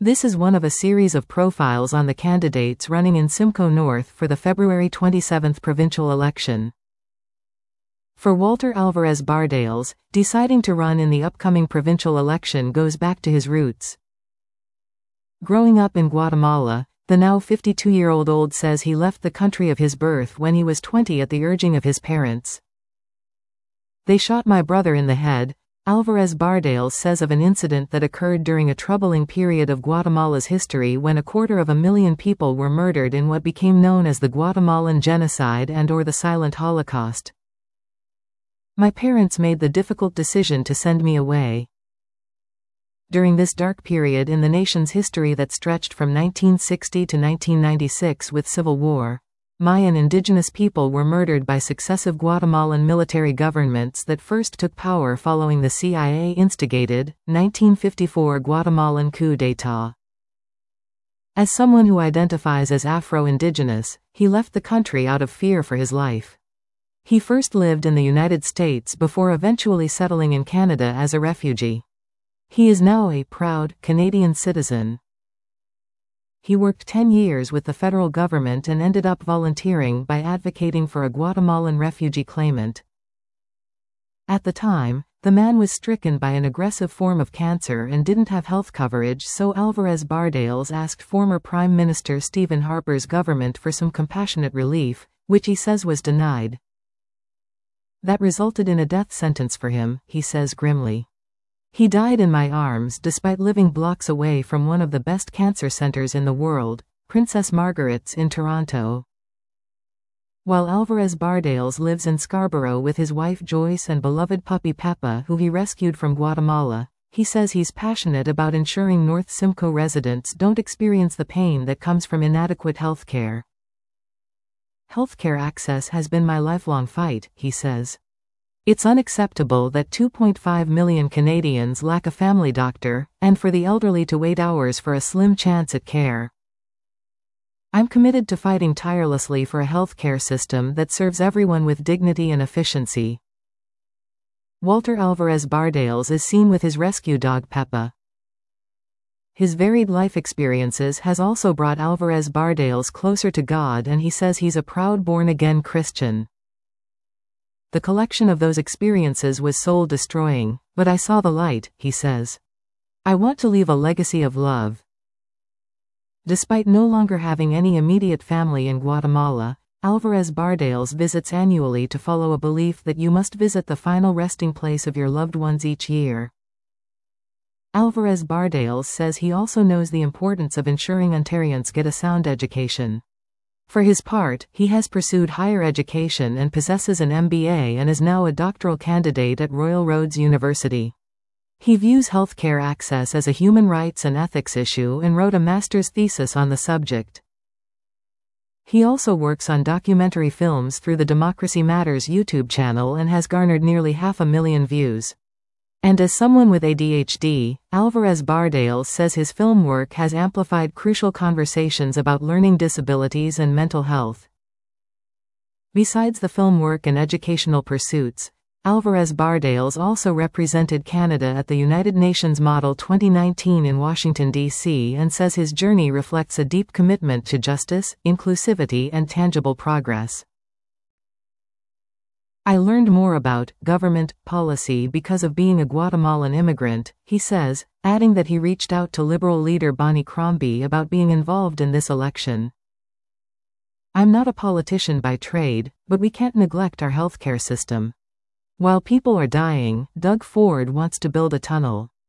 This is one of a series of profiles on the candidates running in Simcoe North for the February 27 provincial election. For Walter Alvarez Bardales, deciding to run in the upcoming provincial election goes back to his roots. Growing up in Guatemala, the now 52-year-old says he left the country of his birth when he was 20 at the urging of his parents. They shot my brother in the head, Alvarez Bardales says of an incident that occurred during a troubling period of Guatemala's history when 250,000 people were murdered in what became known as the Guatemalan Genocide and/or the Silent Holocaust. My parents made the difficult decision to send me away. During this dark period in the nation's history that stretched from 1960 to 1996 with civil war, Mayan indigenous people were murdered by successive Guatemalan military governments that first took power following the CIA-instigated, 1954 Guatemalan coup d'état. As someone who identifies as Afro-Indigenous, he left the country out of fear for his life. He first lived in the United States before eventually settling in Canada as a refugee. He is now a proud Canadian citizen. He worked 10 years with the federal government and ended up volunteering by advocating for a Guatemalan refugee claimant. At the time, the man was stricken by an aggressive form of cancer and didn't have health coverage, so Alvarez Bardales asked former Prime Minister Stephen Harper's government for some compassionate relief, which he says was denied. That resulted in a death sentence for him, he says grimly. He died in my arms despite living blocks away from one of the best cancer centers in the world, Princess Margaret's in Toronto. While Alvarez Bardales lives in Scarborough with his wife Joyce and beloved puppy Peppa, who he rescued from Guatemala, he says he's passionate about ensuring North Simcoe residents don't experience the pain that comes from inadequate health care. Healthcare access has been my lifelong fight, he says. It's unacceptable that 2.5 million Canadians lack a family doctor, and for the elderly to wait hours for a slim chance at care. I'm committed to fighting tirelessly for a healthcare system that serves everyone with dignity and efficiency. Walter Alvarez Bardales is seen with his rescue dog Peppa. His varied life experiences has also brought Alvarez Bardales closer to God, and he says he's a proud born-again Christian. The collection of those experiences was soul-destroying, but I saw the light, he says. I want to leave a legacy of love. Despite no longer having any immediate family in Guatemala, Alvarez Bardales visits annually to follow a belief that you must visit the final resting place of your loved ones each year. Alvarez Bardales says he also knows the importance of ensuring Ontarians get a sound education. For his part, he has pursued higher education and possesses an MBA and is now a doctoral candidate at Royal Roads University. He views healthcare access as a human rights and ethics issue and wrote a master's thesis on the subject. He also works on documentary films through the Democracy Matters YouTube channel and has garnered nearly 500,000 views. And as someone with ADHD, Alvarez Bardales says his film work has amplified crucial conversations about learning disabilities and mental health. Besides the film work and educational pursuits, Alvarez Bardales also represented Canada at the United Nations Model 2019 in Washington, D.C., and says his journey reflects a deep commitment to justice, inclusivity, and tangible progress. I learned more about government policy because of being a Guatemalan immigrant, he says, adding that he reached out to Liberal leader Bonnie Crombie about being involved in this election. I'm not a politician by trade, but we can't neglect our healthcare system. While people are dying, Doug Ford wants to build a tunnel.